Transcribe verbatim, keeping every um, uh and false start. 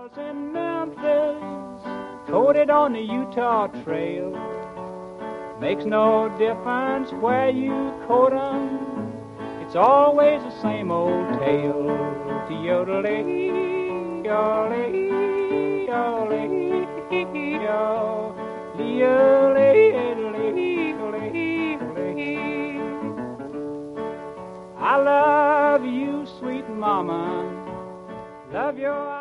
Miles in Memphis, coated on the Utah Trail. Makes no difference where you coat 'em, it's always the same old tale. Yodelee, yodelee, yodelee, yodelee, yodelee, yodelee. I love you, sweet mama. Love your